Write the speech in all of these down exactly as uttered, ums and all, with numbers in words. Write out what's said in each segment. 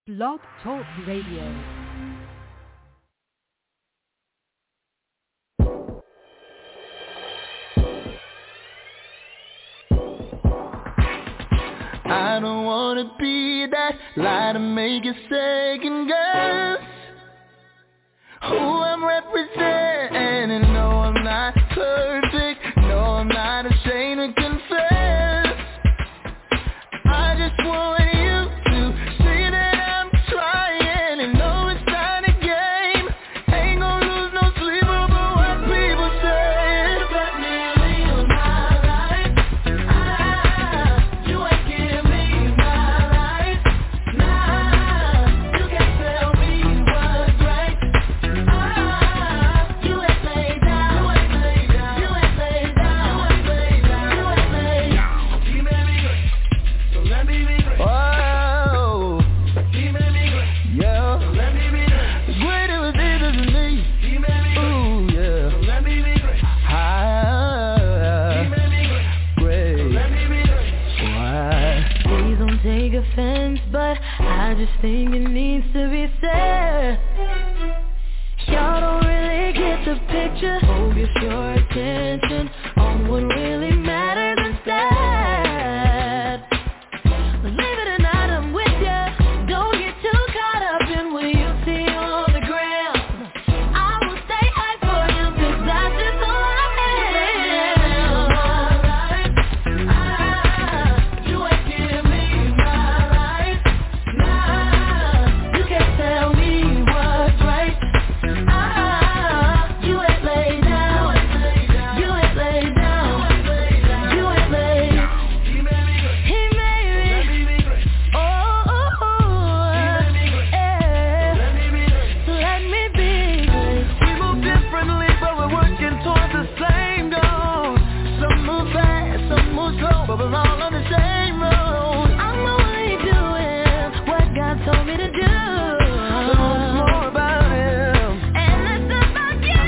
Blog Talk Radio. I don't wanna be that lie to make you second guess who I'm representing. No, I'm not perfect. No, I'm not ashamed to confess. I just want you to see that I'm trying and know it's not a game. Ain't gonna lose no sleep over what people say. Let me live my life. Ah, you ain't give me my life. Nah, you can't tell me what's right. Ah, you ain't laid down. You ain't laid down. You ain't laid down. You ain't laid down. You ain't laid down. He made me great, so let me be great. Oh, he made me great, yeah. So let me be great. Greater is he than me. He made me great. Ooh, yeah. So let me be great. Ah, he made me great. Great. So let me be great. Why? Please don't take offense, but I just think it needs to be said. Y'all don't really get the picture. Focus your attention on what really matters instead. Believe it or not, I'm with ya. Don't get too caught up in what you see on the ground. I will stay high for him, 'cause that's just who I am. Ah, you ain't give me my life. Nah, you can't tell me what's right. Ah, you ain't laid down. You ain't laid down. You ain't laid down. He made me. Oh, oh, oh. Yeah. So let me be great. We move differently, but we're working towards the same goal. Some move fast, some move slow, but we're all on the same road. I'm only doing what God told me to do. So it's more about him. And it's about you.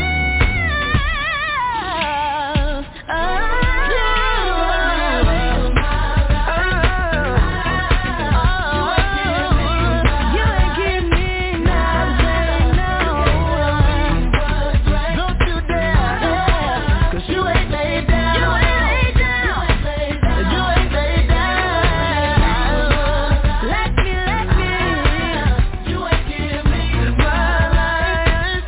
You ain't give me nothing, no. Don't you dare, 'cause you ain't laid down. You ain't laid down. You ain't laid down. Let me, let me. You ain't give me my life.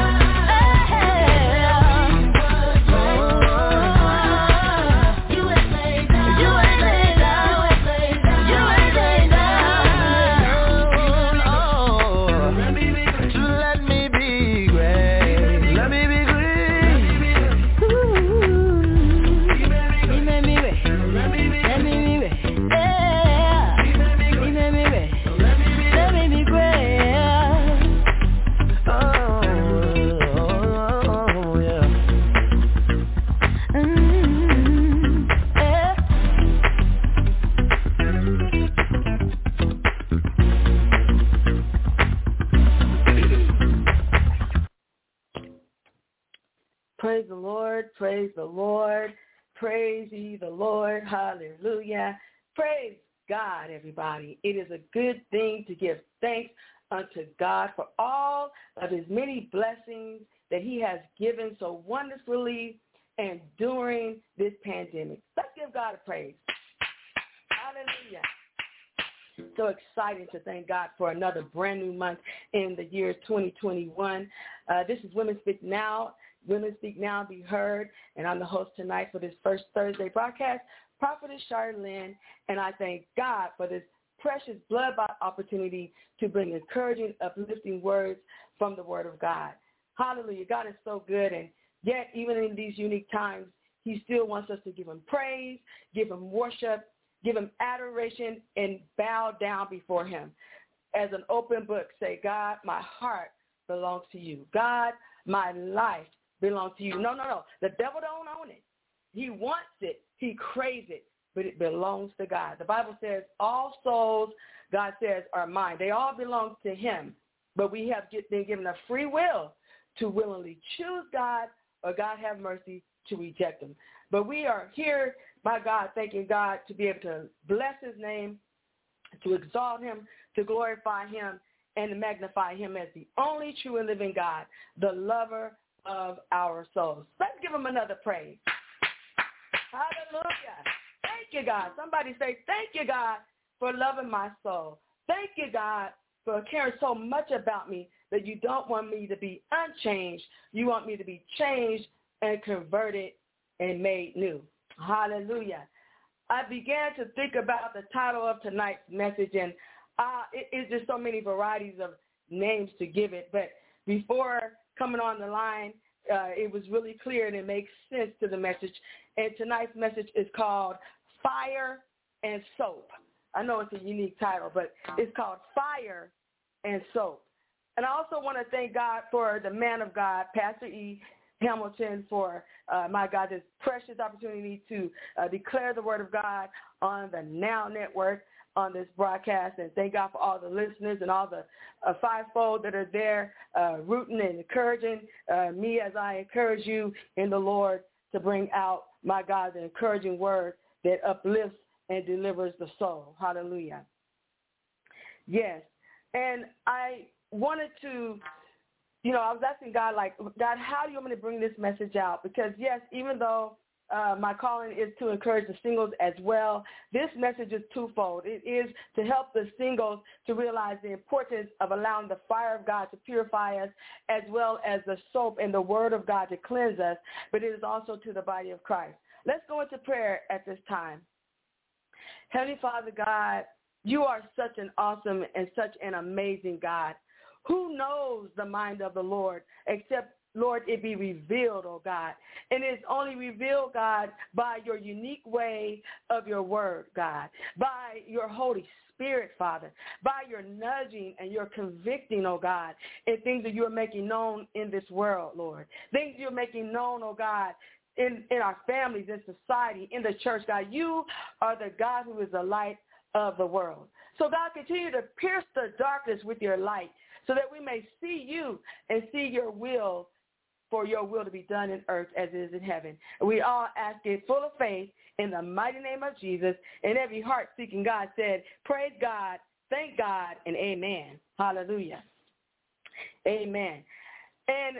You ain't laid down. You ain't laid down. You ain't laid down. Oh, let me be great. Let me be great. Let me be great. Ooh, he made me wait. Let me be Let me be great. Yeah. He made me wait. Let me be great. Oh, oh, yeah. Mm, yeah. Praise the Lord, praise the Lord, praise ye the Lord, hallelujah. Praise God, everybody. It is a good thing to give thanks unto God for all of his many blessings that he has given so wonderfully and during this pandemic. Let's give God a praise. Hallelujah. So excited to thank God for another brand new month in the year twenty twenty-one. Uh, this is Women Speak Now. Women Speak Now, Be Heard. And I'm the host tonight for this first Thursday broadcast, Prophetess Charlene. And I thank God for this precious blood-bought opportunity to bring encouraging, uplifting words from the Word of God. Hallelujah. God is so good. And yet, even in these unique times, he still wants us to give him praise, give him worship, give him adoration, and bow down before him. As an open book, say, God, my heart belongs to you. God, my life belongs to you. No, no, no. The devil don't own it. He wants it. He craves it, but it belongs to God. The Bible says all souls, God says, are mine. They all belong to him, but we have been given a free will to willingly choose God or, God have mercy, to reject him. But we are here, by God, thanking God to be able to bless his name, to exalt him, to glorify him and to magnify him as the only true and living God, the lover of our souls. Let's give him another praise. Hallelujah. Thank you, God. Somebody say, thank you, God, for loving my soul. Thank you, God, for caring so much about me that you don't want me to be unchanged. You want me to be changed and converted and made new. Hallelujah. I began to think about the title of tonight's message, and uh, it, it's just so many varieties of names to give it. But before coming on the line, uh, it was really clear and it makes sense to the message. And tonight's message is called Fire and Soap. I know it's a unique title, but it's called Fire and Soap. And I also want to thank God for the man of God, Pastor E. Hamilton, for, uh, my God, this precious opportunity to uh, declare the word of God on the Now Network on this broadcast. And thank God for all the listeners and all the uh, fivefold that are there uh, rooting and encouraging uh, me as I encourage you in the Lord to bring out, my God, the encouraging word that uplifts and delivers the soul. Hallelujah. Yes. And I wanted to, you know, I was asking God, like, God, how do you want me to bring this message out? Because, yes, even though uh, my calling is to encourage the singles as well, this message is twofold. It is to help the singles to realize the importance of allowing the fire of God to purify us, as well as the soap and the word of God to cleanse us, but it is also to the body of Christ. Let's go into prayer at this time. Heavenly Father God, you are such an awesome and such an amazing God. Who knows the mind of the Lord except, Lord, it be revealed, oh God. And it's only revealed, God, by your unique way of your word, God, by your Holy Spirit, Father, by your nudging and your convicting, oh God, in things that you're making known in this world, Lord. Things you're making known, oh God, in, in our families, in society, in the church, God. You are the God who is the light of the world. So, God, continue to pierce the darkness with your light so that we may see you and see your will, for your will to be done in earth as it is in heaven. And we all ask it full of faith in the mighty name of Jesus. And every heart-seeking God said, praise God, thank God, and amen. Hallelujah. Amen. And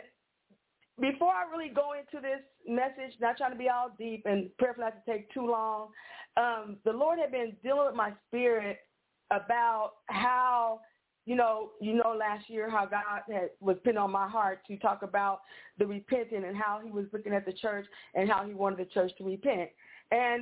before I really go into this message, not trying to be all deep and prayerfully not to take too long, um, the Lord had been dealing with my spirit about how, you know, you know, last year how God had, was put on my heart to talk about the repenting and how he was looking at the church and how he wanted the church to repent. And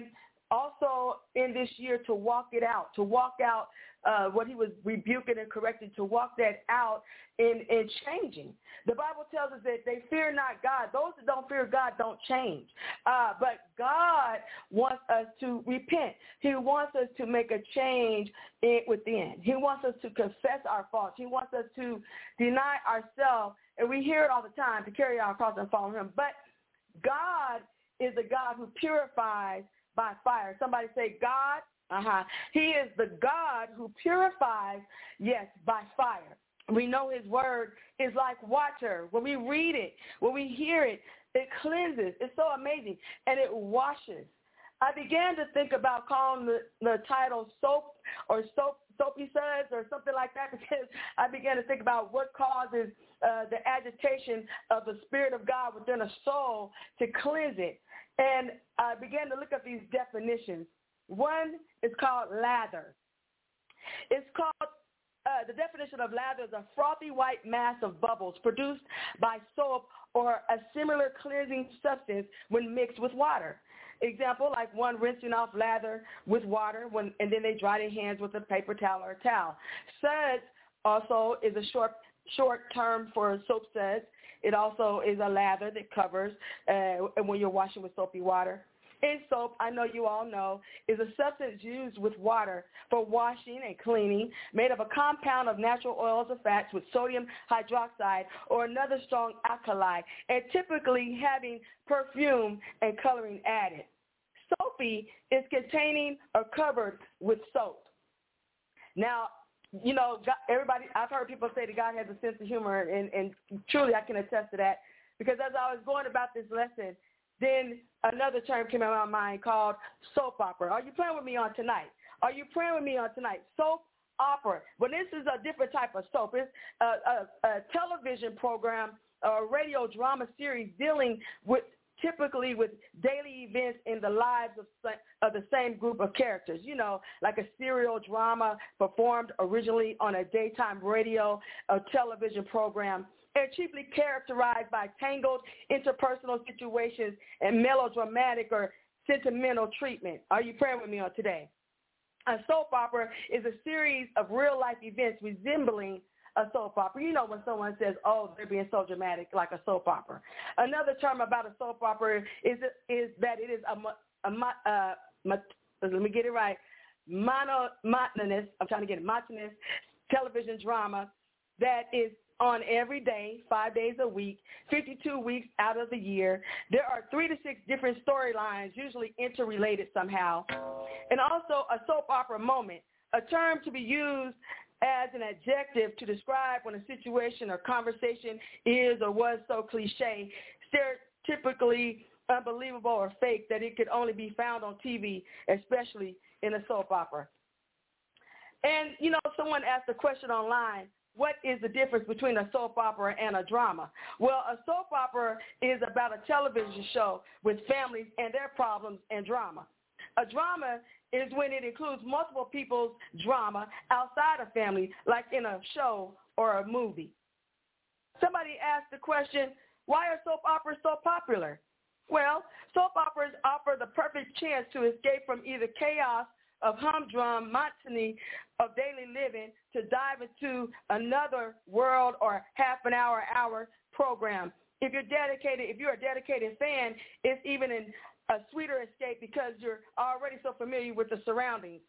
also in this year to walk it out, to walk out uh, what he was rebuking and correcting, to walk that out in, in changing. The Bible tells us that they fear not God. Those that don't fear God don't change. Uh, but God wants us to repent. He wants us to make a change in, within. He wants us to confess our faults. He wants us to deny ourselves. And we hear it all the time, to carry our cross and follow him. But God is the God who purifies by fire. Somebody say, God, uh-huh. He is the God who purifies, yes, by fire. We know his word is like water. When we read it, when we hear it, it cleanses. It's so amazing. And it washes. I began to think about calling the, the title Soap or Soap, Soapy Suds or something like that, because I began to think about what causes uh, the agitation of the Spirit of God within a soul to cleanse it. And I began to look up these definitions. One is called lather. It's called, uh, the definition of lather is a frothy white mass of bubbles produced by soap or a similar cleansing substance when mixed with water. Example, like one rinsing off lather with water, when, and then they dry their hands with a paper towel or a towel. Suds also is a short short term for soap suds. It also is a lather that covers uh, when you're washing with soapy water. In soap, I know you all know, is a substance used with water for washing and cleaning, made of a compound of natural oils or fats with sodium hydroxide or another strong alkali, and typically having perfume and coloring added. Soapy is containing or covered with soap. Now, you know, God, everybody, I've heard people say that God has a sense of humor, and, and truly I can attest to that, because as I was going about this lesson, then another term came in my mind called soap opera. Are you praying with me on tonight? Are you praying with me on tonight? Soap opera. But this is a different type of soap. It's a, a, a television program, a radio drama series dealing with typically with daily events in the lives of, of the same group of characters, you know, like a serial drama performed originally on a daytime radio or television program, and chiefly characterized by tangled interpersonal situations and melodramatic or sentimental treatment. Are you praying with me on today? A soap opera is a series of real-life events resembling a soap opera. You know when someone says, oh, they're being so dramatic, like a soap opera. Another term about a soap opera is is that it is a, a, a, a let me get it right, mono, monotonous, I'm trying to get it, monotonous television drama that is on every day, five days a week, fifty-two weeks out of the year. There are three to six different storylines, usually interrelated somehow. And also a soap opera moment, a term to be used as an adjective to describe when a situation or conversation is or was so cliche, stereotypically unbelievable or fake that it could only be found on T V, especially in a soap opera. And, you know, someone asked a question online, what is the difference between a soap opera and a drama? Well, a soap opera is about a television show with families and their problems and drama. A drama is when it includes multiple people's drama outside of family, like in a show or a movie. Somebody asked the question, why are soap operas so popular? Well, soap operas offer the perfect chance to escape from either chaos of humdrum monotony of daily living to dive into another world or half an hour, hour program. If you're dedicated, if you're a dedicated fan, it's even an a sweeter escape because you're already so familiar with the surroundings.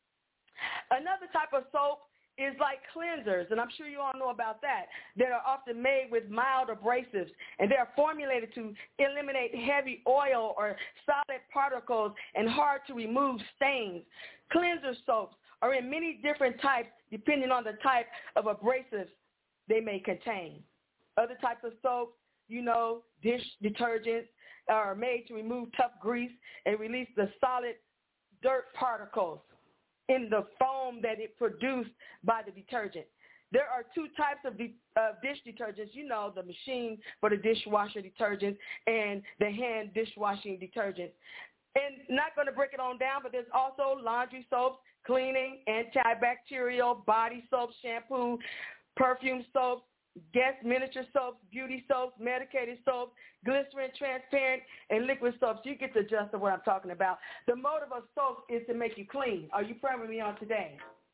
Another type of soap is like cleansers, and I'm sure you all know about that, that are often made with mild abrasives, and they are formulated to eliminate heavy oil or solid particles and hard-to-remove stains. Cleanser soaps are in many different types depending on the type of abrasives they may contain. Other types of soaps, you know, dish detergents, are made to remove tough grease and release the solid dirt particles in the foam that it produced by the detergent. There are two types of de- uh, dish detergents, you know, the machine for the dishwasher detergent and the hand dishwashing detergent. And not going to break it on down, but there's also laundry soaps, cleaning, antibacterial, body soaps, shampoo, perfume soaps, guest miniature soaps, beauty soaps, medicated soaps, glycerin, transparent, and liquid soaps. You get the gist of what I'm talking about. The motive of soap is to make you clean. Are you praying with me on today?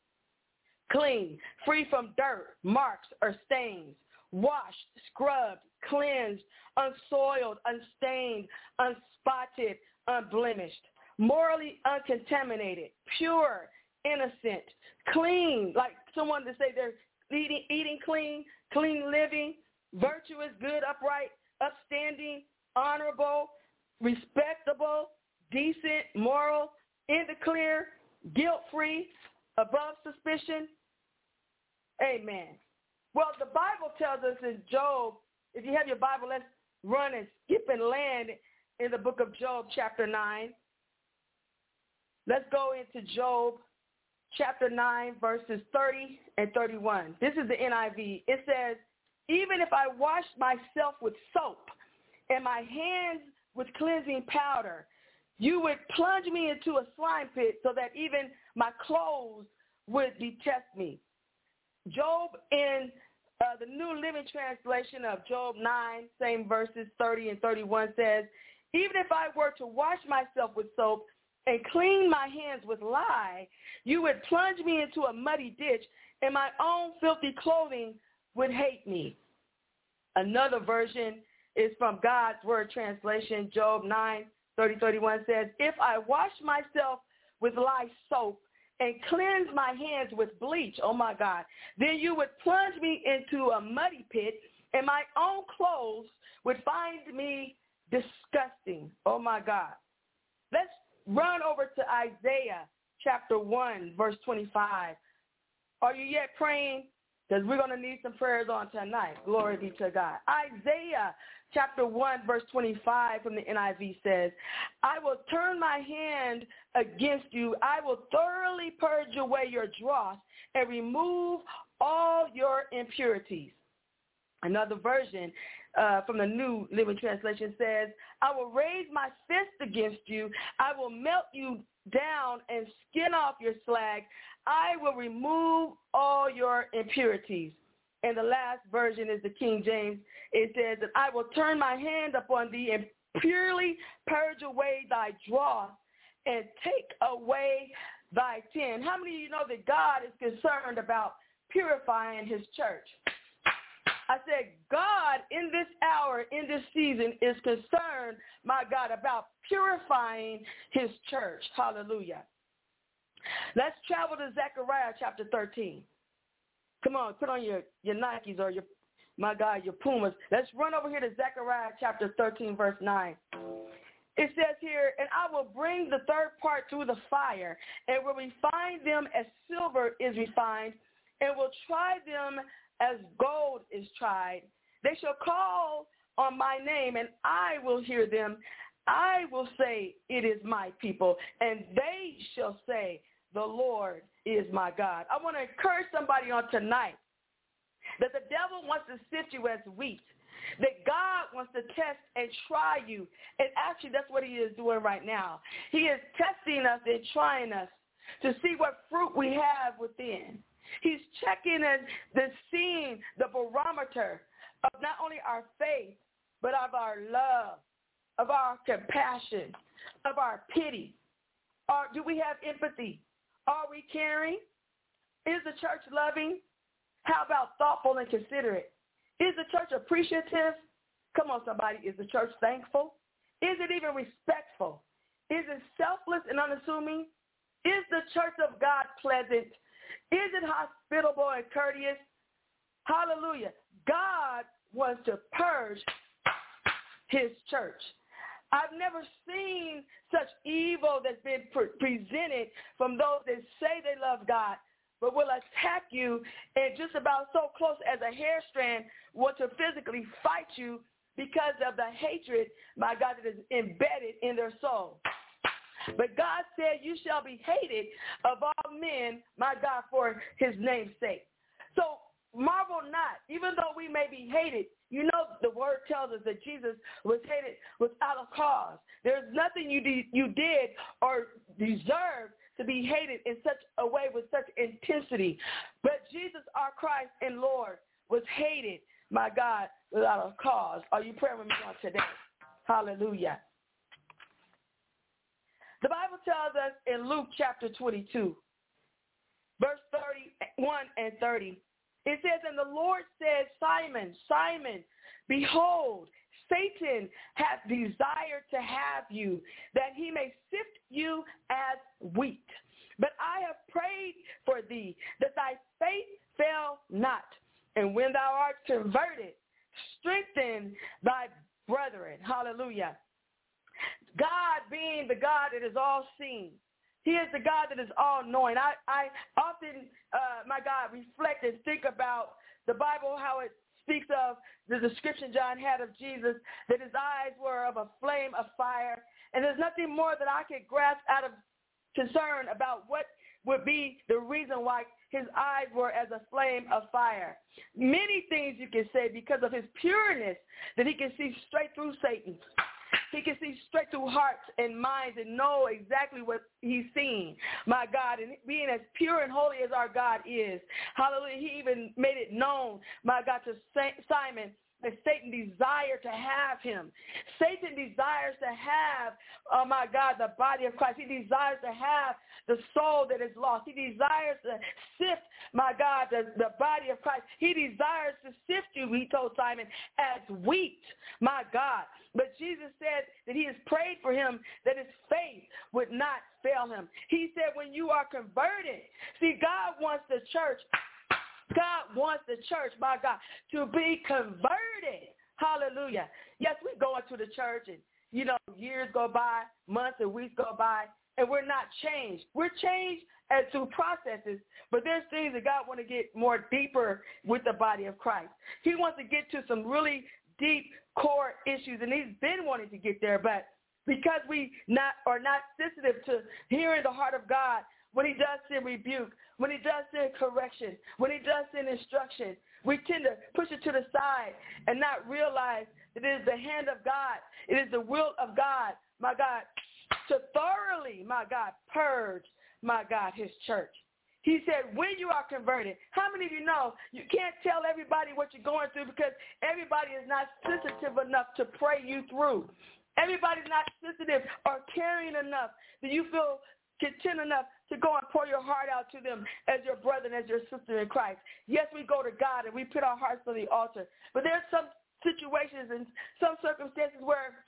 Clean, free from dirt, marks, or stains, washed, scrubbed, cleansed, unsoiled, unstained, unspotted, unblemished, morally uncontaminated, pure, innocent, clean, like someone to say they're eating, eating clean, clean living, virtuous, good, upright, upstanding, honorable, respectable, decent, moral, in the clear, guilt-free, above suspicion. Amen. Well, the Bible tells us in Job, if you have your Bible, let's run and skip and land in the book of Job, chapter nine. Let's go into Job, chapter nine, verses thirty and thirty-one. This is the N I V. It says, even if I wash myself with soap and my hands with cleansing powder, you would plunge me into a slime pit so that even my clothes would detest me. Job in uh, the New Living Translation of Job nine, same verses thirty and thirty-one says, even if I were to wash myself with soap and clean my hands with lye, you would plunge me into a muddy ditch, and my own filthy clothing would hate me. Another version is from God's Word translation, Job nine, thirty, thirty-one says, if I wash myself with lye soap and cleanse my hands with bleach, oh my God, then you would plunge me into a muddy pit, and my own clothes would find me disgusting, oh my God. Let's run over to Isaiah chapter one, verse twenty-five. Are you yet praying because we're going to need some prayers on tonight. Glory be to God. Isaiah chapter one, verse twenty-five from the N I V says, I will turn my hand against you. I will thoroughly purge away your dross and remove all your impurities. Another version uh, from the New Living Translation says, I will raise my fist against you. I will melt you down and skin off your slag. I will remove all your impurities. And the last version is the King James. It says that I will turn my hand upon thee and purely purge away thy dross and take away thy sin. How many of you know that God is concerned about purifying his church? I said, God in this hour, in this season, is concerned, my God, about purifying his church. Hallelujah. Let's travel to Zechariah chapter thirteen. Come on, put on your, your Nikes or your, my God, your Pumas. Let's run over here to Zechariah chapter thirteen, verse nine. It says here, and I will bring the third part through the fire, and will refine them as silver is refined, and will try them as gold is tried. They shall call on my name, and I will hear them. I will say, it is my people, and they shall say, the Lord is my God. I want to encourage somebody on tonight that the devil wants to sift you as wheat, that God wants to test and try you. And actually, that's what he is doing right now. He is testing us and trying us to see what fruit we have within. He's checking and the seeing the barometer of not only our faith, but of our love, of our compassion, of our pity. Or do we have empathy? Are we caring? Is the church loving? How about thoughtful and considerate? Is the church appreciative? Come on, somebody. Is the church thankful? Is it even respectful? Is it selfless and unassuming? Is the church of God pleasant? Is it hospitable and courteous? Hallelujah. God wants to purge his church. I've never seen such evil that's been pre- presented from those that say they love God, but will attack you and just about so close as a hair strand want to physically fight you because of the hatred, my God, that is embedded in their soul. But God said, you shall be hated of all men, my God, for his name's sake. So marvel not, even though we may be hated. You know, the word tells us that Jesus was hated without a cause. There's nothing you did, you did or deserved to be hated in such a way with such intensity. But Jesus, our Christ and Lord, was hated, my God, without a cause. Are you praying with me on today? Hallelujah. The Bible tells us in Luke chapter twenty-two, verse thirty-one and thirty, it says, and the Lord said, Simon, Simon, behold, Satan hath desired to have you, that he may sift you as wheat. But I have prayed for thee, that thy faith fail not. And when thou art converted, strengthen thy brethren. Hallelujah. God being the God that is all-seeing. He is the God that is all-knowing. I, I often, uh, my God, reflect and think about the Bible, how it speaks of the description John had of Jesus, that his eyes were of a flame of fire. And there's nothing more that I could grasp out of concern about what would be the reason why his eyes were as a flame of fire. Many things you can say because of his pureness, that he can see straight through Satan. He can see straight through hearts and minds and know exactly what he's seeing, my God. And being as pure and holy as our God is, hallelujah, he even made it known, my God, to Simon that Satan desired to have him. Satan desires to have, oh my God, the body of Christ. He desires to have the soul that is lost. He desires to sift, my God, the, the body of Christ. He desires to sift you, he told Simon, as wheat, my God. But Jesus said that he has prayed for him that his faith would not fail him. He said when you are converted, see, God wants the church God wants the church, my God, to be converted. Hallelujah. Yes, we go into the church and, you know, years go by, months and weeks go by, and we're not changed. We're changed and through processes, but there's things that God want to get more deeper with the body of Christ. He wants to get to some really deep core issues, and he's been wanting to get there, but because we not are not sensitive to hearing the heart of God when he does send rebuke, when he does send correction, when he does send instruction, we tend to push it to the side and not realize that it is the hand of God, it is the will of God, my God, to thoroughly, my God, purge, my God, his church. He said, when you are converted, how many of you know you can't tell everybody what you're going through because everybody is not sensitive enough to pray you through. Everybody's not sensitive or caring enough that you feel content enough to go and pour your heart out to them as your brother and as your sister in Christ. Yes, we go to God and we put our hearts on the altar, but there's some situations and some circumstances where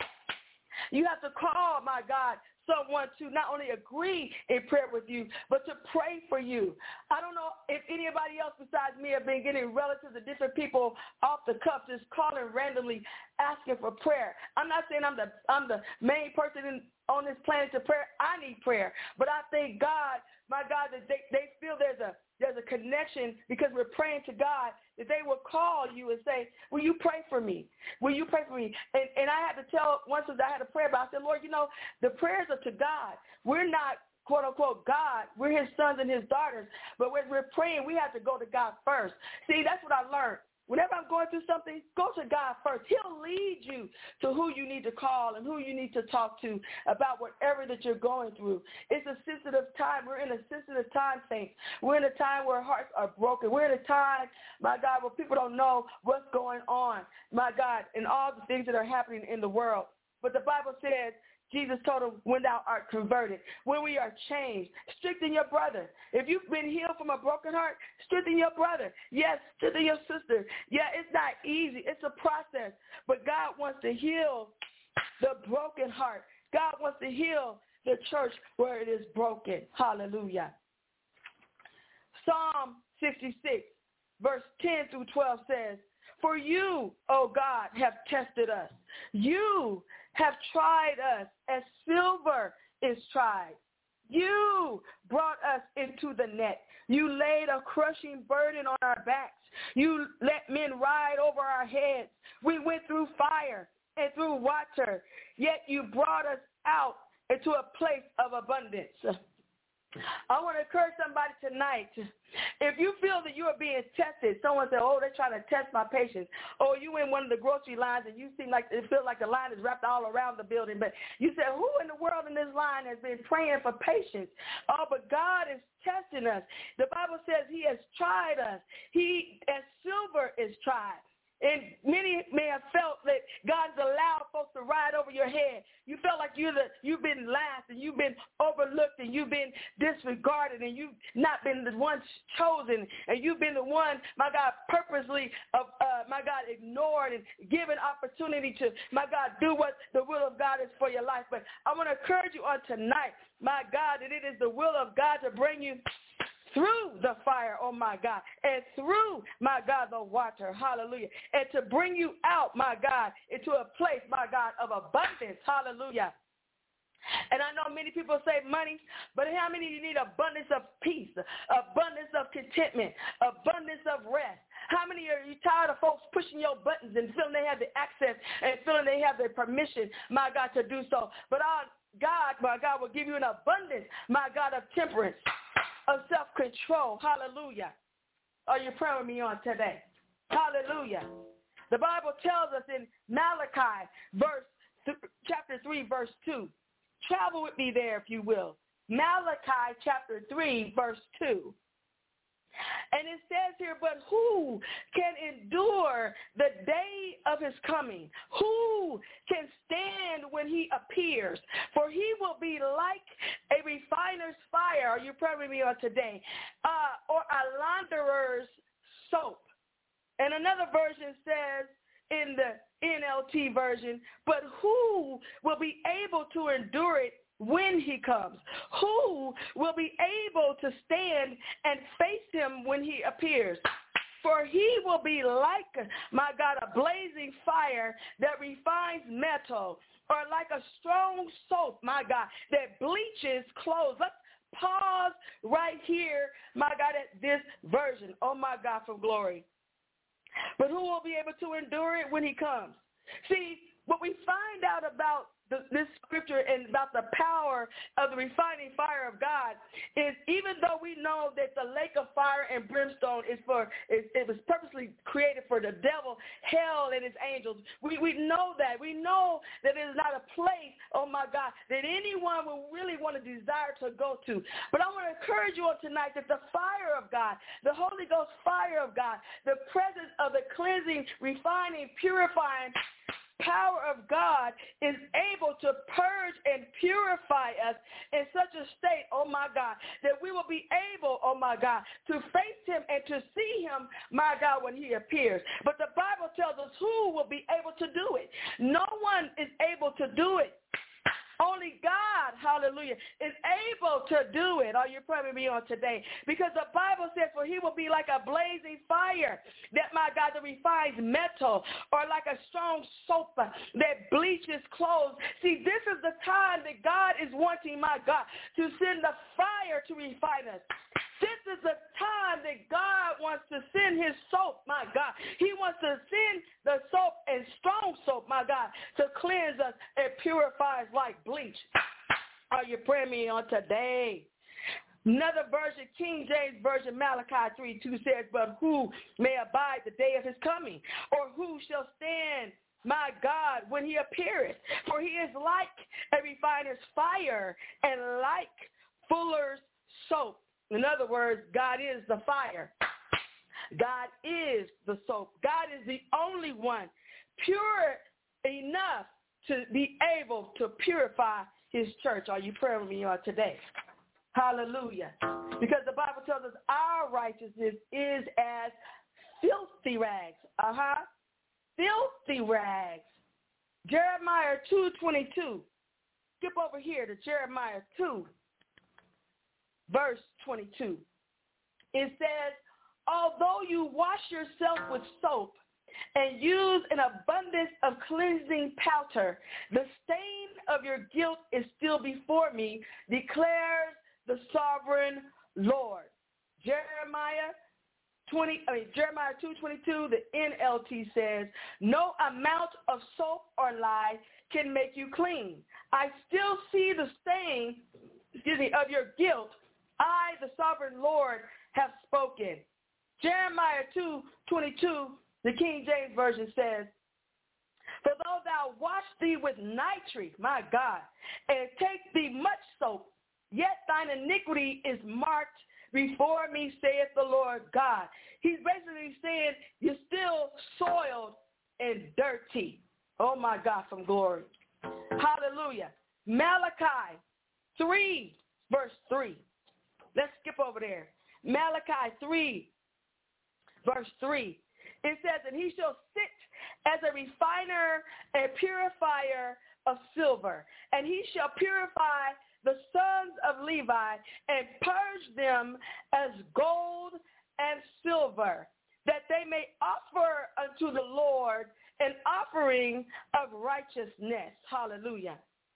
you have to call, my God, someone to not only agree in prayer with you, but to pray for you. I don't know if anybody else besides me have been getting relatives of different people off the cuff, just calling randomly, asking for prayer. I'm not saying I'm the I'm the main person in, on this planet to pray. I need prayer, but I thank God, my God, that they, they feel there's a there's a connection because we're praying to God, that they will call you and say, will you pray for me? Will you pray for me? And, and I had to tell, once I had a prayer, but I said, Lord, you know, the prayers are to God. We're not, quote, unquote, God. We're his sons and his daughters. But when we're praying, we have to go to God first. See, that's what I learned. Whenever I'm going through something, go to God first. He'll lead you to who you need to call and who you need to talk to about whatever that you're going through. It's a sensitive time. We're in a sensitive time, saints. We're in a time where hearts are broken. We're in a time, my God, where people don't know what's going on, my God, and all the things that are happening in the world. But the Bible says, Jesus told him, when thou art converted, when we are changed, strengthen your brother. If you've been healed from a broken heart, strengthen your brother. Yes, strengthen your sister. Yeah, it's not easy. It's a process. But God wants to heal the broken heart. God wants to heal the church where it is broken. Hallelujah. Psalm sixty-six, verse ten through twelve says, for you, O God, have tested us. You have tried us as silver is tried. You brought us into the net. You laid a crushing burden on our backs. You let men ride over our heads. We went through fire and through water, yet you brought us out into a place of abundance. I want to encourage somebody tonight. If you feel that you are being tested, someone said, oh, they're trying to test my patience. Or you in one of the grocery lines and you seem like it feels like the line is wrapped all around the building. But you said, who in the world in this line has been praying for patience? Oh, but God is testing us. The Bible says he has tried us. He, as silver is tried. And many may have felt that God's allowed folks to ride over your head. You felt like you're the, you've been last and you've been overlooked and you've been disregarded and you've not been the one chosen and you've been the one, my God, purposely, uh, uh, my God, ignored and given opportunity to, my God, do what the will of God is for your life. But I want to encourage you on tonight, my God, that it is the will of God to bring you through the fire, oh my God, and through, my God, the water, hallelujah, and to bring you out, my God, into a place, my God, of abundance, hallelujah. And I know many people say money, but how many of you need abundance of peace, abundance of contentment, abundance of rest? How many are you tired of folks pushing your buttons and feeling they have the access and feeling they have the permission, my God, to do so? But our God, my God, will give you an abundance, my God, of temperance, of self-control. Hallelujah. Are you praying with me on today? Hallelujah. The Bible tells us in Malachi, verse th- chapter three, verse two. Travel with me there, if you will. Malachi chapter three, verse two. And it says here, but who can endure the day of his coming? Who can stand when he appears? For he will be like a refiner's fire. Are you praying with me on today? Uh, or a launderer's soap. And another version says in the N L T version, but who will be able to endure it when he comes? Who will be able to stand and face him when he appears? For he will be like, my God, a blazing fire that refines metal, or like a strong soap, my God, that bleaches clothes. Let's pause right here, my God, at this version. Oh, my God, from glory. But who will be able to endure it when he comes? See, what we find out about the, this scripture and about the power of the refining fire of God is, even though we know that the lake of fire and brimstone is for, is, it was purposely created for the devil, hell, and his angels. We, we know that. We know that it is not a place, oh my God, that anyone will really want to desire to go to. But I want to encourage you on tonight that the fire of God, the Holy Ghost fire of God, the presence of the cleansing, refining, purifying power of God is able to purge and purify us in such a state, oh my God, that we will be able, oh my God, to face him and to see him, my God, when he appears. But the Bible tells us who will be able to do it. No one is able to do it. Only God, hallelujah, is able to do it. Are you praying me on today? Because the Bible says, for he will be like a blazing fire that, my God, that refines metal, or like a strong soap that bleaches clothes. See, this is the time that God is wanting, my God, to send the fire to refine us. This is the time that God wants to send his soap, my God. He wants to send the soap and strong soap, my God, to cleanse us and purify us like bleach. Are you praying me on today? Another version, King James Version, Malachi three two says, but who may abide the day of his coming? Or who shall stand, my God, when he appeareth? For he is like a refiner's fire and like fuller's soap. In other words, God is the fire. God is the soap. God is the only one pure enough to be able to purify his church. Are you praying with me on today? Hallelujah. Because the Bible tells us our righteousness is as filthy rags. Uh-huh. Filthy rags. Jeremiah two twenty-two. Skip over here to Jeremiah two. Verse twenty-two, it says, although you wash yourself with soap and use an abundance of cleansing powder, the stain of your guilt is still before me, declares the sovereign Lord. Jeremiah twenty, I mean, Jeremiah two twenty-two, the N L T says, no amount of soap or lye can make you clean. I still see the stain, excuse me, of your guilt. I, the sovereign Lord, have spoken. Jeremiah two twenty-two, the King James Version says, for though thou wash thee with nitre, my God, and take thee much soap, yet thine iniquity is marked before me, saith the Lord God. He's basically saying you're still soiled and dirty. Oh, my God, from glory. Hallelujah. Malachi three, verse three. Let's skip over there. Malachi three, verse three. It says, and he shall sit as a refiner and purifier of silver, and he shall purify the sons of Levi and purge them as gold and silver, that they may offer unto the Lord an offering of righteousness. Hallelujah.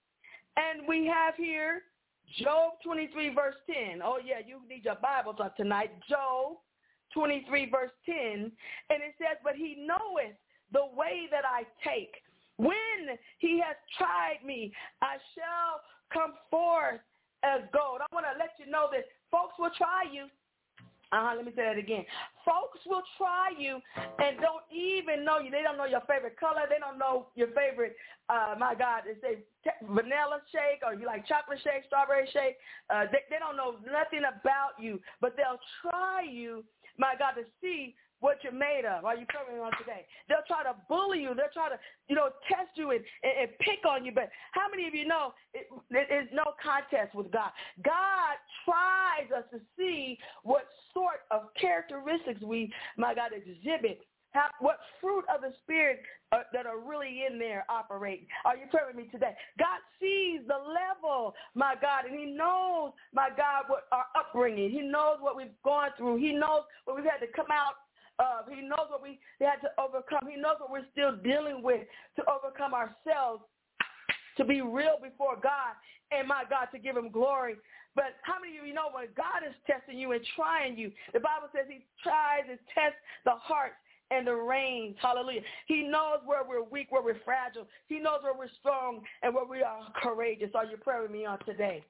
And we have here Job twenty-three, verse ten. Oh, yeah, you need your Bibles on tonight. Job twenty-three, verse ten. And it says, but he knoweth the way that I take. When he has tried me, I shall come forth as gold. I want to let you know that folks will try you. Uh-huh, let me say that again. Folks will try you and don't even know you. They don't know your favorite color. They don't know your favorite, uh, my God, they say vanilla shake, or you like chocolate shake, strawberry shake. Uh, they, they don't know nothing about you, but they'll try you, my God, to see what you're made of. Are you coming on today? They'll try to bully you. They'll try to, you know, test you and, and, and pick on you. But how many of you know it, it is no contest with God? God tries us to see what sort of characteristics we, my God, exhibit. How, what fruit of the Spirit uh, that are really in there operating. Are you praying with me today? God sees the level, my God, and he knows, my God, what our upbringing. He knows what we've gone through. He knows what we've had to come out of. He knows what we had to overcome. He knows what we're still dealing with to overcome ourselves, to be real before God, and, my God, to give him glory. But how many of you know when God is testing you and trying you, the Bible says he tries and tests the hearts and the reins. Hallelujah. He knows where we're weak, where we're fragile. He knows where we're strong and where we are courageous. Are you praying with me on today?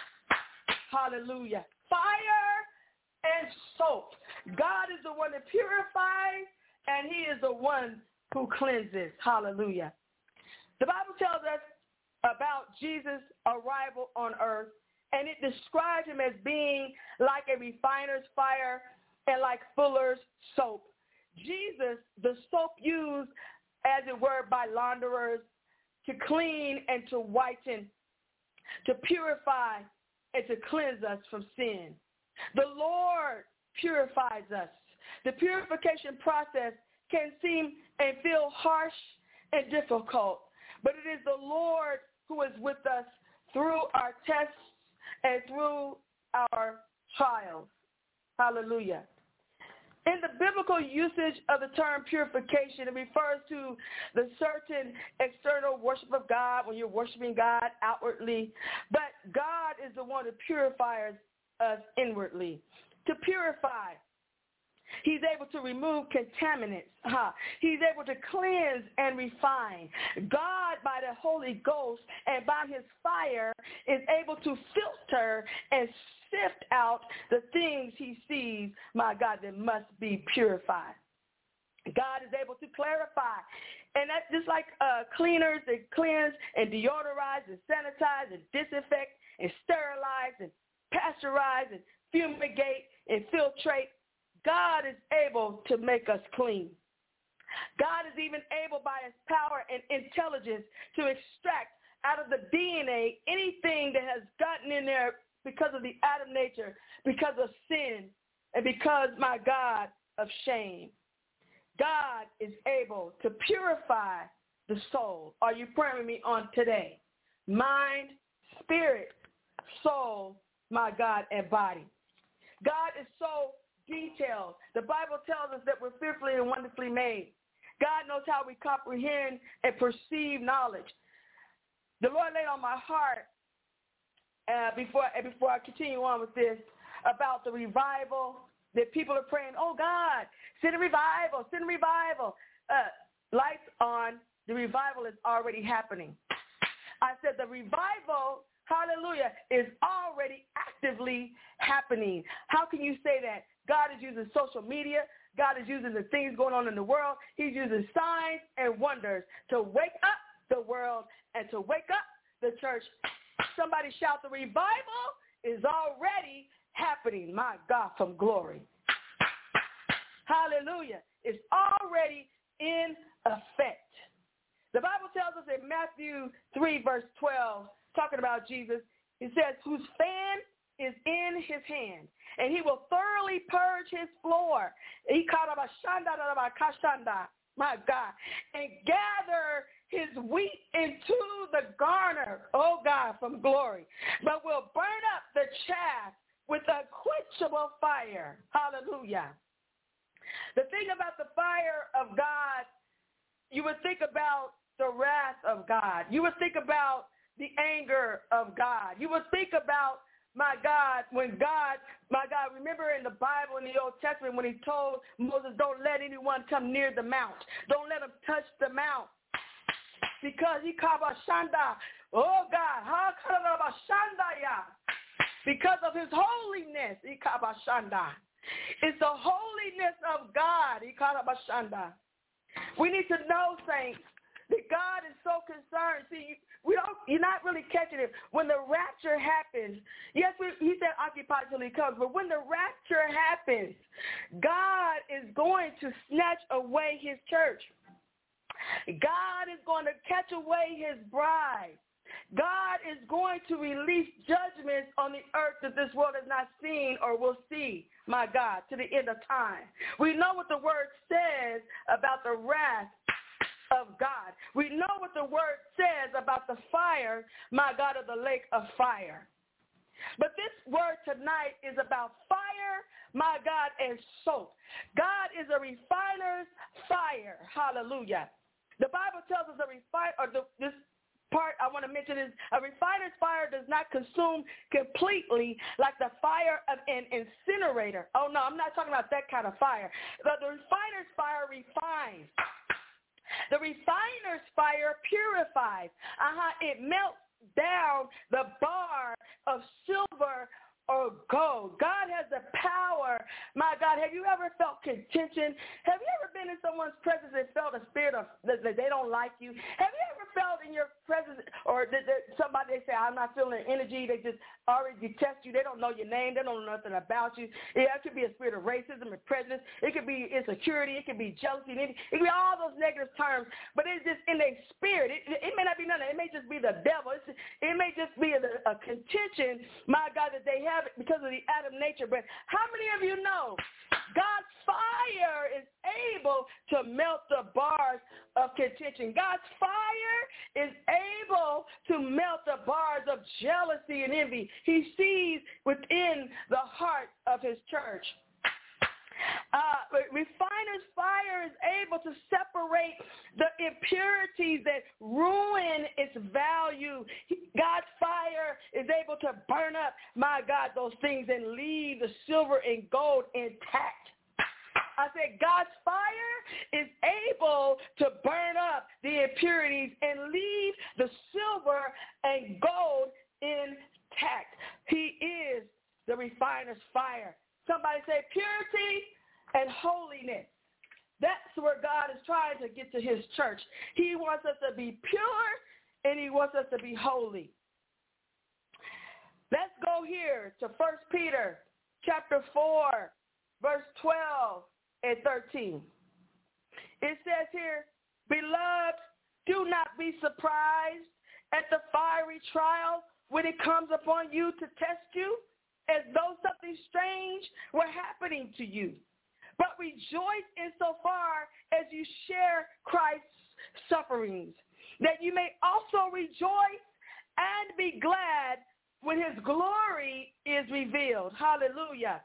Hallelujah. Fire and soap. God is the one that purifies, and he is the one who cleanses. Hallelujah. The Bible tells us about Jesus' arrival on earth, and it describes him as being like a refiner's fire and like fuller's soap. Jesus, the soap used, as it were, by launderers to clean and to whiten, to purify and to cleanse us from sin. The Lord purifies us. The purification process can seem and feel harsh and difficult, but it is the Lord who is with us through our tests and through our trials. Hallelujah. In the biblical usage of the term purification, it refers to the certain external worship of God when you're worshiping God outwardly, but God is the one who purifies us inwardly. To purify, he's able to remove contaminants. Huh? He's able to cleanse and refine. God, by the Holy Ghost and by his fire, is able to filter and sift out the things he sees, my God, that must be purified. God is able to clarify. And that's just like uh, cleaners that cleanse and deodorize and sanitize and disinfect and sterilize and pasteurize and fumigate and filtrate. God is able to make us clean. God is even able by his power and intelligence to extract out of the D N A anything that has gotten in there because of the Adam nature, because of sin, and because, my God, of shame. God is able to purify the soul. Are you praying with me on today? Mind, spirit, soul, my God, and body. God is so detailed. The Bible tells us that we're fearfully and wonderfully made. God knows how we comprehend and perceive knowledge. The Lord laid on my heart uh, before, before I continue on with this about the revival that people are praying, oh, God, send a revival, send a revival. Uh, lights on, the revival is already happening. I said the revival, hallelujah, is already actively happening. How can you say that? God is using social media. God is using the things going on in the world. He's using signs and wonders to wake up the world and to wake up the church. Somebody shout, the revival is already happening. My God, from glory. Hallelujah. It's already in effect. The Bible tells us in Matthew three, verse twelve, talking about Jesus, it says, whose fan is in his hand, and he will thoroughly purge his floor. My God. And gather his wheat into the garner, oh God, from glory, but will burn up the chaff with a quenchable fire. Hallelujah. The thing about the fire of God, you would think about the wrath of God. You would think about the anger of God. You would think about, my God, when God, my God, remember in the Bible, in the Old Testament, when he told Moses, don't let anyone come near the mount. Don't let them touch the mount. Because he kabashanda, oh God, because of his holiness, he kabashanda. It's the holiness of God, he kabashanda. We need to know, saints, that God is so concerned. See, we don't, you're not really catching it. When the rapture happens, yes, we, he said occupy till he comes, but when the rapture happens, God is going to snatch away his church. God is going to catch away his bride. God is going to release judgments on the earth that this world has not seen or will see, my God, to the end of time. We know what the word says about the wrath of God. We know what the word says about the fire, my God, of the lake of fire. But this word tonight is about fire, my God, and soap. God is a refiner's fire. Hallelujah. The Bible tells us a refiner, or the, this part I want to mention is a refiner's fire does not consume completely like the fire of an incinerator. Oh, no, I'm not talking about that kind of fire. The, the refiner's fire refines. The refiner's fire purifies. Uh-huh. It melts down the bar of silver or gold. God has the power. My God, have you ever felt contention? Have you ever been in someone's presence and felt a spirit of that they don't like you? Have you ever felt in your presence or that, that somebody, they say, I'm not feeling energy. They just already detest you. They don't know your name. They don't know nothing about you. It could be a spirit of racism and prejudice. It could be insecurity. It could be jealousy. It could be all those negative terms, but it's just in their spirit. It, it may not be nothing. It may just be the devil. It's, it may just be a, a contention, my God, that they have because of the Adam nature. But how many of you know God's fire is able to melt the bars of contention? God's fire is able to melt the bars of jealousy and envy. He sees within the heart of his church. Uh, but refiner's fire is able to separate the impurities that ruin its value. God's fire is able to burn up, my God, those things and leave the silver and gold intact. I said God's fire is able to burn up the impurities and leave the silver and gold intact. He is the refiner's fire. Somebody say purity and holiness. That's where God is trying to get to his church. He wants us to be pure and he wants us to be holy. Let's go here to First Peter chapter four, verse twelve and thirteen. It says here, beloved, do not be surprised at the fiery trial when it comes upon you to test you, as though something strange were happening to you. But rejoice insofar as you share Christ's sufferings, that you may also rejoice and be glad when his glory is revealed. Hallelujah.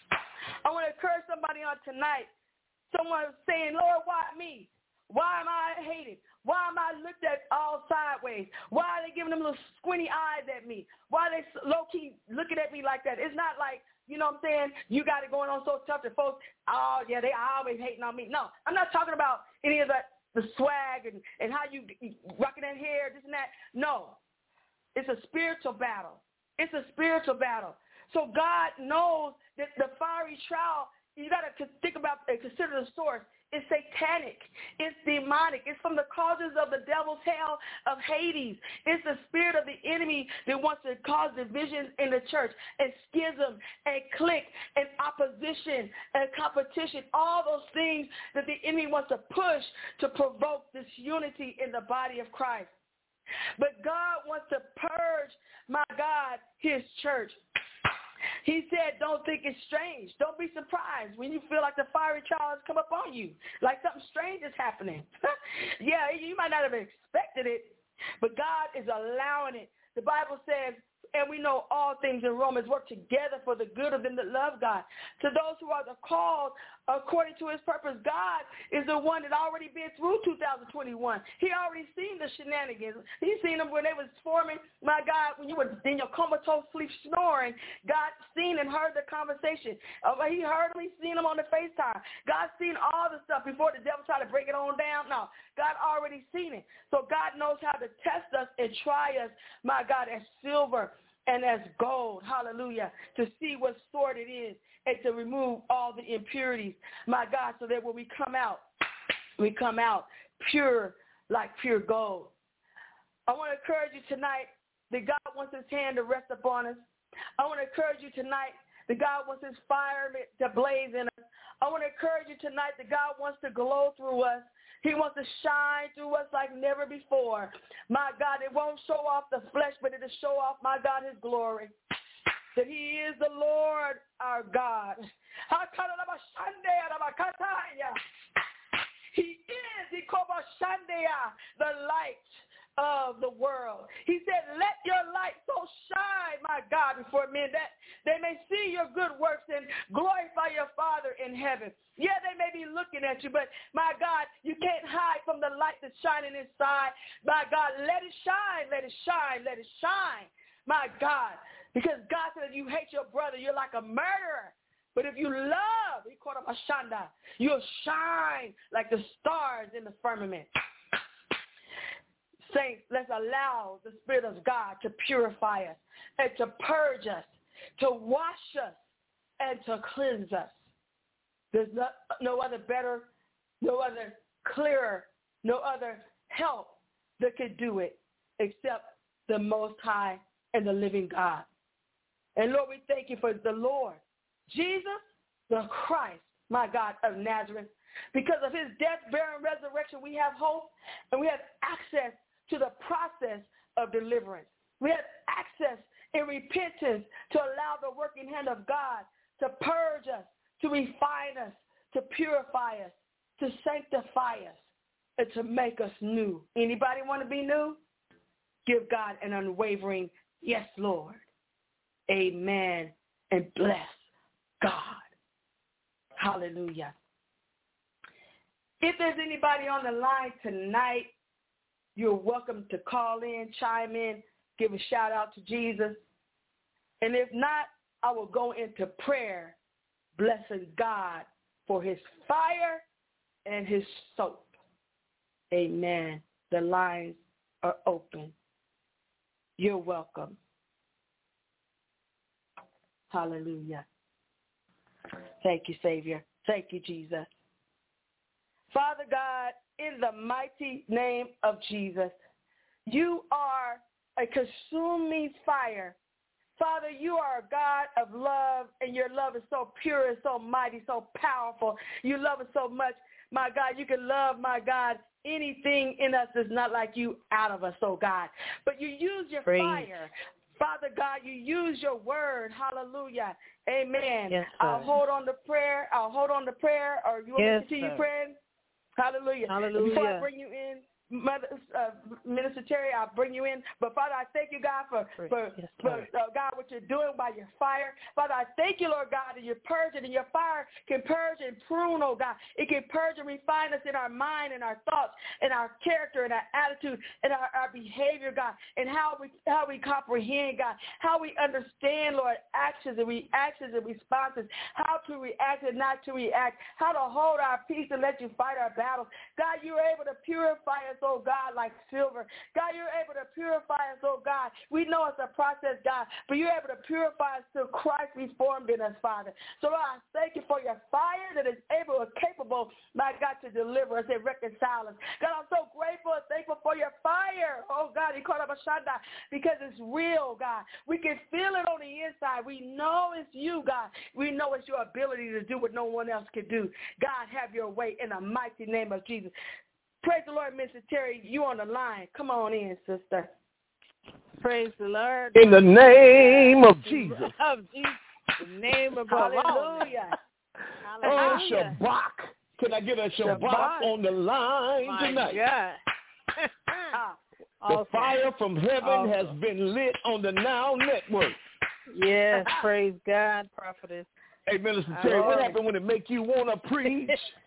I want to encourage somebody on tonight. Someone saying, Lord, why me? Why am I hated? Why am I looked at all sideways? Why are they giving them little squinty eyes at me? Why are they low-key looking at me like that? It's not like, you know what I'm saying, you got it going on so tough that folks, oh, yeah, they always hating on me. No, I'm not talking about any of that, the swag and, and how you rocking that hair, this and that. No, it's a spiritual battle. It's a spiritual battle. So God knows that the fiery trial, you got to think about and consider the source. It's satanic. It's demonic. It's from the causes of the devil's hell of Hades. It's the spirit of the enemy that wants to cause divisions in the church and schism and clique and opposition and competition, all those things that the enemy wants to push to provoke this unity in the body of Christ. But God wants to purge, my God, his church. He said, don't think it's strange. Don't be surprised when you feel like the fiery trials come up on you, like something strange is happening. Yeah, you might not have expected it, but God is allowing it. The Bible says, and we know all things in Romans work together for the good of them that love God. To those who are the called according to his purpose, God is the one that already been through two thousand twenty-one. He already seen the shenanigans. He seen them when they was forming. My God, when you were in your comatose sleep snoring, God seen and heard the conversation. Uh, he heard them. He seen them on the FaceTime. God seen all the stuff before the devil tried to break it on down. No, God already seen it. So God knows how to test us and try us, my God, as silver and as gold, hallelujah, to see what sort it is and to remove all the impurities, my God, so that when we come out, we come out pure like pure gold. I want to encourage you tonight that God wants his hand to rest upon us. I want to encourage you tonight that God wants his fire to blaze in us. I want to encourage you tonight that God wants to glow through us. He wants to shine through us like never before. My God, it won't show off the flesh, but it'll show off, my God, his glory. That he is the Lord our God. He is the light of the world. He said, let your light so shine, my God, before men, that they may see your good works and glorify your Father in heaven. Yeah, they may be looking at you, but my God, you can't hide from the light that's shining inside. My God, let it shine, let it shine, let it shine. My God, because God said if you hate your brother, you're like a murderer. But if you love, he called up Ashanda, you'll shine like the stars in the firmament. Saints, let's allow the Spirit of God to purify us and to purge us, to wash us, and to cleanse us. There's no, no other better, no other clearer, no other help that could do it except the Most High and the living God. And Lord, we thank you for the Lord, Jesus, the Christ, my God, of Nazareth. Because of his death, burial, and resurrection, we have hope and we have access to the process of deliverance. We have access in repentance to allow the working hand of God to purge us, to refine us, to purify us, to sanctify us, and to make us new. Anybody want to be new? Give God an unwavering yes, Lord. Amen. And bless God. Hallelujah. If there's anybody on the line tonight, you're welcome to call in, chime in, give a shout out to Jesus. And if not, I will go into prayer, blessing God for his fire and his soap. Amen. The lines are open. You're welcome. Hallelujah. Thank you, Savior. Thank you, Jesus. Father God, in the mighty name of Jesus, you are a consuming fire. Father, you are a God of love, and your love is so pure and so mighty, so powerful. You love us so much. My God, you can love, my God, anything in us that's not like you out of us, oh God. But you use your Praise. fire. Father God, you use your word. Hallelujah. Amen. Yes, I'll hold on to prayer. I'll hold on to prayer. Or you want yes, me to continue sir. praying? Hallelujah. Hallelujah. Before I bring you in, Mother, uh, Minister Terry, I'll bring you in. But, Father, I thank you, God, for, for, yes, for uh, God, what you're doing by your fire. Father, I thank you, Lord God, that you're purging, and your fire can purge and prune, oh God. It can purge and refine us in our mind and our thoughts and our character and our attitude and our, our behavior, God, and how we how we comprehend, God, how we understand, Lord, actions and reactions and responses, how to react and not to react, how to hold our peace and let you fight our battles. God, you're able to purify us, oh God, like silver. God, you're able to purify us, oh God. We know it's a process, God, but you're able to purify us till Christ be formed in us, Father. So, Lord, I thank you for your fire that is able and capable, my God, to deliver us and reconcile us. God, I'm so grateful and thankful for your fire, oh God, because it's real, God. We can feel it on the inside. We know it's you, God. We know it's your ability to do what no one else can do. God, have your way in the mighty name of Jesus. Praise the Lord, Mister Terry. You on the line. Come on in, sister. Praise the Lord. In the name of Jesus. Of Jesus. The name of Hallelujah. Oh, Shabbat. Can I get a Shabbat, Shabbat. on the line My tonight? God. The awesome. fire from heaven awesome. has been lit on the Now Network. Yes, praise God, prophetess. Hey, Minister Terry, oh. what happened when it make you want to preach?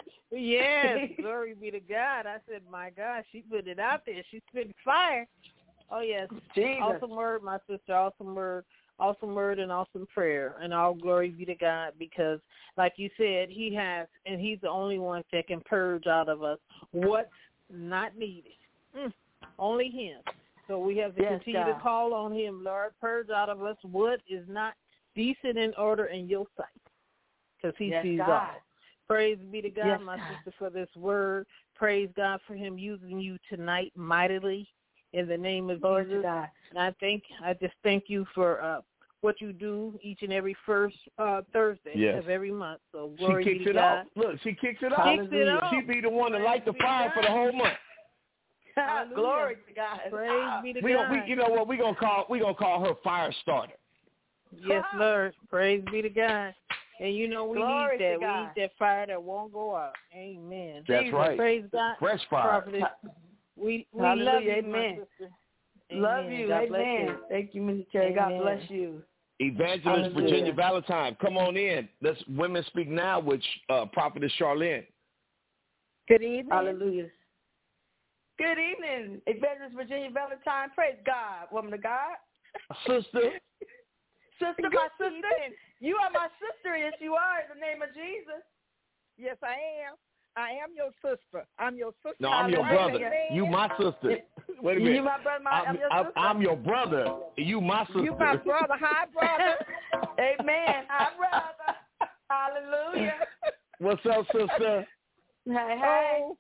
Yes, glory be to God. I said, my God, she put it out there. She spit fire. Oh, yes. Jesus. Awesome word, my sister. Awesome word. Awesome word and awesome prayer. And all glory be to God because, like you said, he has, and he's the only one that can purge out of us what's not needed. Mm, only him. So we have to yes, continue God. to call on him, Lord. Purge out of us what is not decent in order in your sight because he yes, sees God. all. Praise be to God, yes, my God. sister, for this word. Praise God for him using you tonight mightily in the name of Lord Jesus. God. And I think I just thank you for uh, what you do each and every first uh, Thursday yes. of every month. So glory she kicks be to it God. off. Look, she kicks it off. Kicks it off. She be the one to light the fire for the whole month. Glory to God. Praise be to we God. Gonna, we, you know what? We gonna call we gonna call her fire starter. Yes, Lord. Praise be to God. And you know we Glory need that. We need that fire that won't go out. Amen. That's Jesus. right. Praise God. Fresh fire. Prophetess. We we Hallelujah. love you, Amen. my sister. Love Amen. you. God Amen. you. Thank you, Mister Terry. Amen. God bless you. Evangelist Hallelujah. Virginia Valentine, come on in. Let's Women Speak Now with uh, Prophetess Charlene. Good evening. Hallelujah. Good evening, Evangelist Virginia Valentine. Praise God, woman of God. Sister. Sister, my sister. You are my sister, yes, you are, in the name of Jesus. Yes, I am. I am your sister. I'm your sister. No, I'm your brother. You my sister. Wait a minute. You my brother. My, I'm, I'm, your I'm, sister. I'm your brother. You my sister. You my brother. Hi, brother. Amen. Hi, brother. Hallelujah. What's up, sister? Hey, hey. Oh.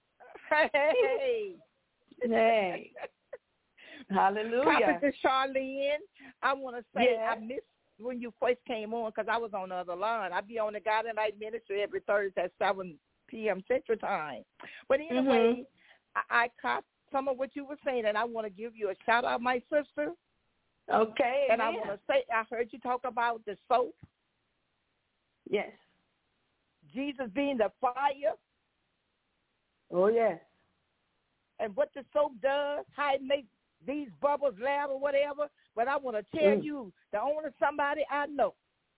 Hey. Hey. Hallelujah. Prophetess Charlene, I want to say Yeah. I missed when you first came on because I was on the other line. I be on the God and Light Ministry every Thursday at seven p.m. Central Time. But anyway, mm-hmm. I, I caught some of what you were saying, and I want to give you a shout-out, my sister. Okay, And amen. I want to say, I heard you talk about the soap. Yes. Jesus being the fire. Oh, yes. And what the soap does, how it makes these bubbles loud or whatever. But I want to tell mm. you, the only somebody I know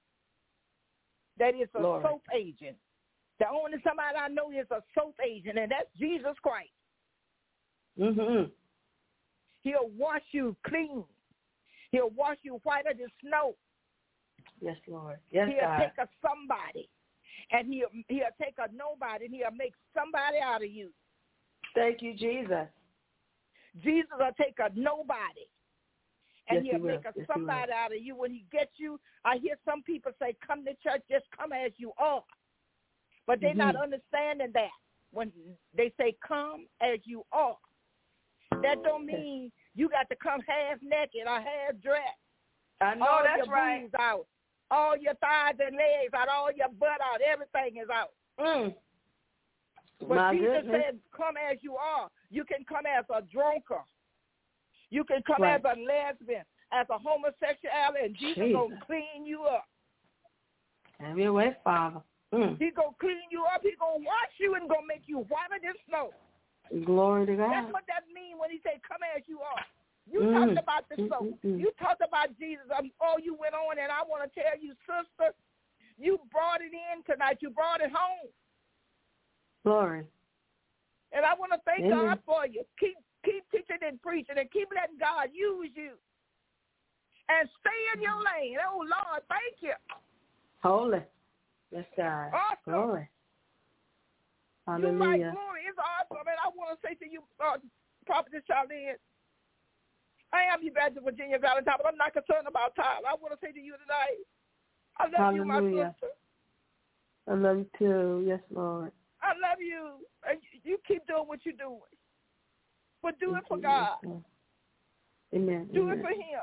that is a Lord. soap agent, the only somebody I know is a soap agent, and that's Jesus Christ. Mm-hmm. He'll wash you clean. He'll wash you whiter than snow. Yes, Lord. Yes, he'll God. take a somebody, and he'll, he'll take a nobody, and he'll make somebody out of you. Thank you, Jesus. Jesus will take a nobody, and yes, he'll he make a yes, somebody out of you. When he gets you, I hear some people say, come to church, just come as you are. But they're mm-hmm. not understanding that. When they say come as you are, that don't mean you got to come half naked or half dressed. I know all that's your right. boobs out, all your thighs and legs out, all your butt out, everything is out. Mm. But My Jesus goodness. said, come as you are. You can come as a drunker. You can come right. as a lesbian, as a homosexuality, and Jesus, Jesus. gonna clean you up. Have your way, Father. Mm. He gonna clean you up. He gonna wash you and gonna make you whiter than snow. Glory to God. That's what that means when he say, come as you are. You mm. talked about the soap. Mm-mm-mm. You talked about Jesus. Um, oh, you went on, and I want to tell you, sister, you brought it in tonight. You brought it home. Glory. And I want to thank Amen. God for you. Keep keep teaching and preaching, and keep letting God use you. And stay in your lane. Oh, Lord, thank you. Holy. Yes, God. Awesome. Glory. Hallelujah. You like glory. It's awesome. And I want to say to you, uh, Prophetess Charlene, I am Evangelist Virginia Valentine, but I'm not concerned about time. I want to say to you tonight, I love Hallelujah. you, my sister. I love you too. Yes, Lord. I love you. And you keep doing what you're doing. But do Thank it for you. God. Yes, Amen. Do Amen. it for him.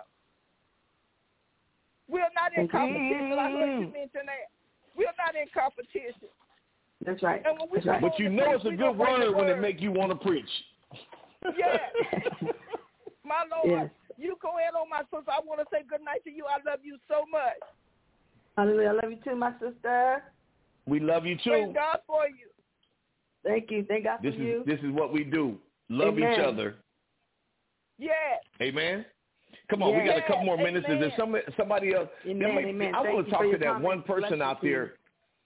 We're not in Thank competition. you. I heard you mention that. We're not in competition. That's right. And when we That's right. But you know it's a good word when it make you want to preach. Yes. My Lord, yes. you go ahead on my sister. I want to say good night to you. I love you so much. Hallelujah. I love you too, my sister. We love you too. Praise God for you. Thank you. Thank God this for is, you. This is what we do. Love Amen. each other. Yes. Amen. Come on, yes. we got a couple more Amen. minutes. Is there some, somebody else? Amen. Me, Amen. I Thank want to talk to that comment. one person out there.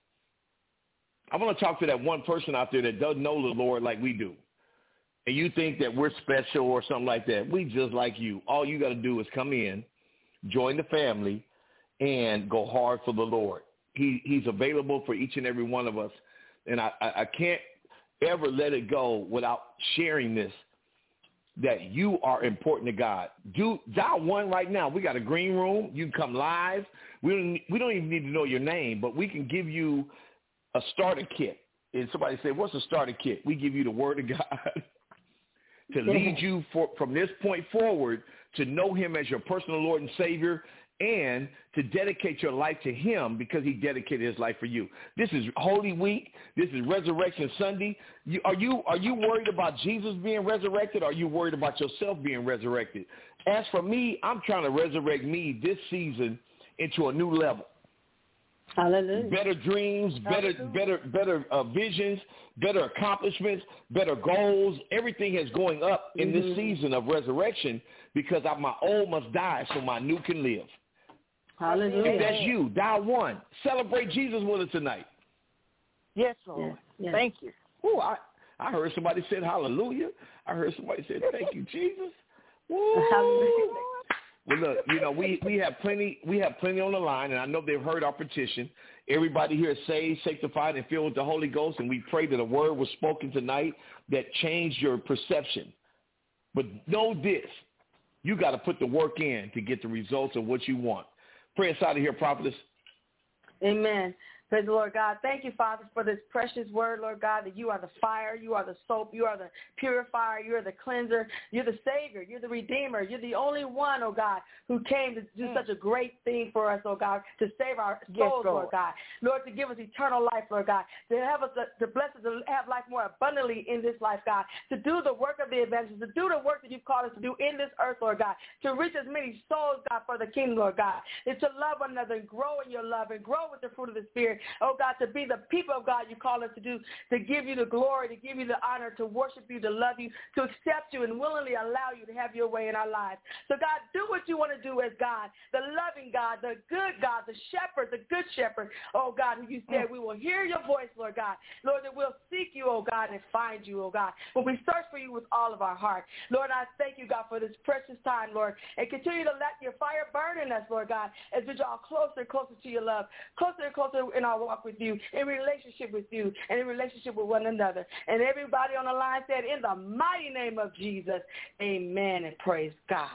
I want to talk to that one person out there that doesn't know the Lord like we do. And you think that we're special or something like that. We just like you. All you got to do is come in, join the family, and go hard for the Lord. He, he's available for each and every one of us. And I, I, I can't ever let it go without sharing this, that you are important to God. Do dial one right now. We got a green room. You can come live. We don't, we don't even need to know your name, but we can give you a starter kit. And somebody say, what's a starter kit? We give you the word of God to lead you for, from this point forward to know him as your personal Lord and Savior, and to dedicate your life to him because he dedicated his life for you. This is Holy Week. This is Resurrection Sunday. You, are you are you worried about Jesus being resurrected, or are you worried about yourself being resurrected? As for me, I'm trying to resurrect me this season into a new level. Hallelujah. Better dreams, better, Hallelujah. better, better uh, visions, better accomplishments, better goals. Everything is going up in mm-hmm. this season of resurrection because I, my old must die so my new can live. Hallelujah. If that's you, dial one. Celebrate Jesus with us tonight. Yes, Lord. Yes, yes. Thank you. Ooh, I, I heard somebody said hallelujah. I heard somebody say thank you, Jesus. Woo. Hallelujah. Well, look, you know, we, we have plenty we have plenty on the line, and I know they've heard our petition. Everybody here is saved, sanctified, and filled with the Holy Ghost, and we pray that a word was spoken tonight that changed your perception. But know this, you got to put the work in to get the results of what you want. Pray us out of here, prophetess. Amen. Praise the Lord God. Thank you, Father, for this precious word, Lord God, that you are the fire, you are the soap, you are the purifier, you are the cleanser, you're the Savior, you're the Redeemer, you're the only one, oh God, who came to do mm. such a great thing for us, oh God, to save our souls, yes, Lord. Lord God. Lord, to give us eternal life, Lord God, to have us, to bless us to have life more abundantly in this life, God, to do the work of the evangelist, to do the work that you've called us to do in this earth, Lord God, to reach as many souls, God, for the kingdom, Lord God, and to love one another and grow in your love and grow with the fruit of the Spirit. Oh, God, to be the people of God you call us to do, to give you the glory, to give you the honor, to worship you, to love you, to accept you, and willingly allow you to have your way in our lives. So, God, do what you want to do as God, the loving God, the good God, the shepherd, the good shepherd. Oh, God, who you said we will hear your voice, Lord God. Lord, that we'll seek you, oh, God, and find you, oh, God. When we search for you with all of our heart. Lord, I thank you, God, for this precious time, Lord, and continue to let your fire burn in us, Lord God, as we draw closer and closer to your love, closer and closer in our walk with you, in relationship with you, and in relationship with one another. And everybody on the line said, in the mighty name of Jesus, amen, and praise God.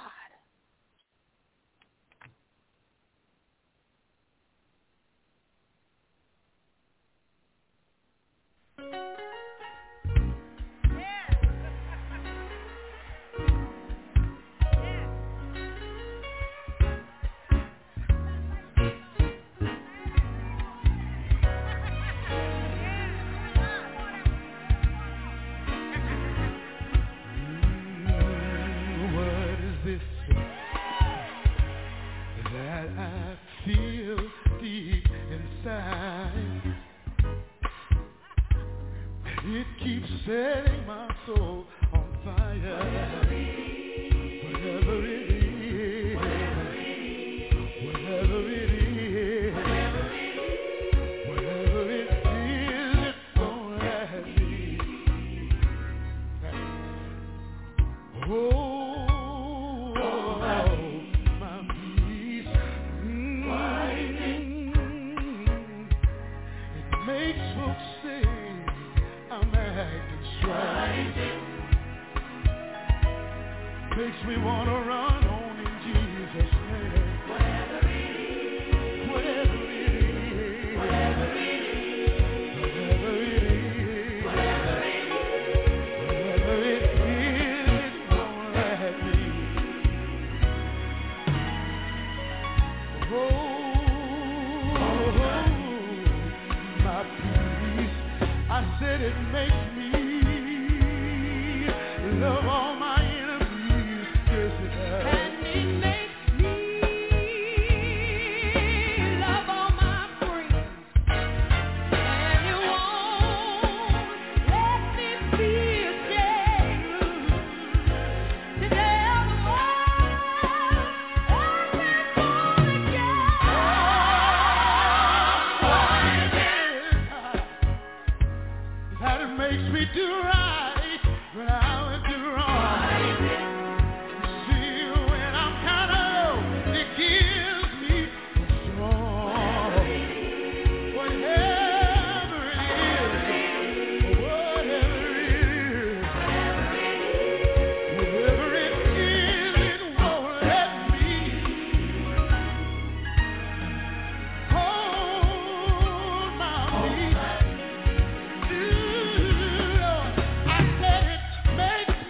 It keeps setting my soul on fire. Whatever it is, whatever it is, whatever it is, whatever it is, it's gonna have me. Oh, oh, my peace. Mm-hmm. It makes folks say I'm acting strange. Makes me want to run on in Jesus' name. Whatever it is, whatever it is, whatever it is, whatever it is, whatever it is, whatever it is, it's gonna have me. Oh, my peace. I said it makes me love all my enemies. Yes, it does. And it makes me love all my friends. And it won't let me be ashamed to tell the world I've been born again. That it makes me do right when I would do wrong. See, when I'm kind of low, it gives me strong. Whatever it is, whatever it is, whatever it is, it won't let me hold my peace. I said it makes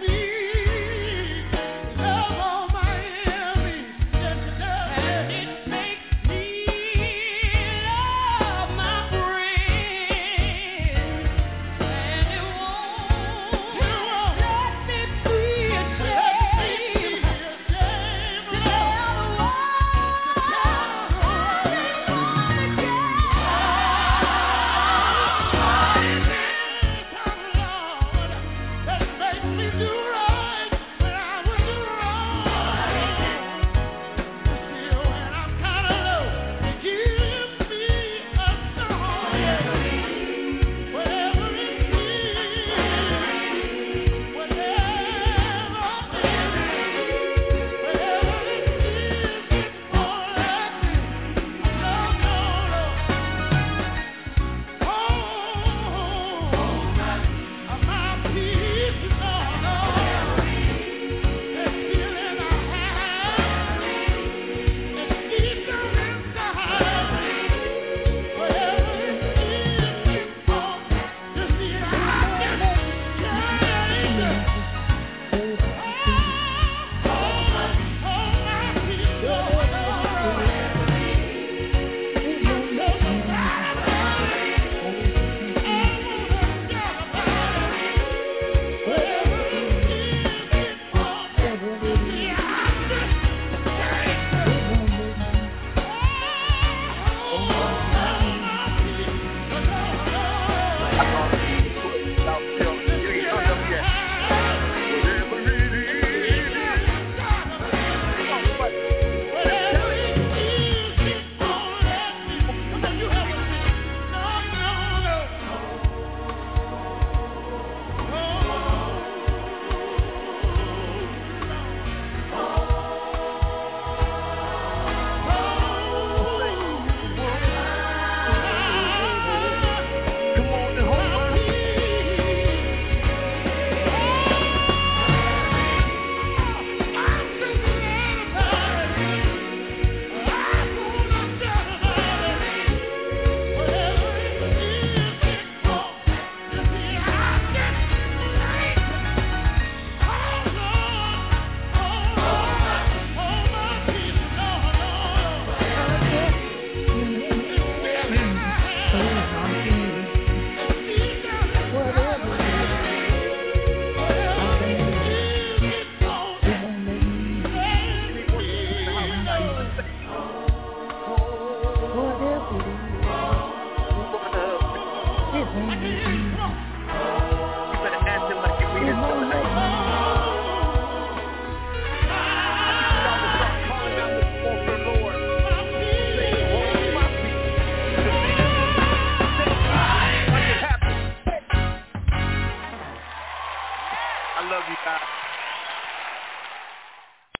I love you guys.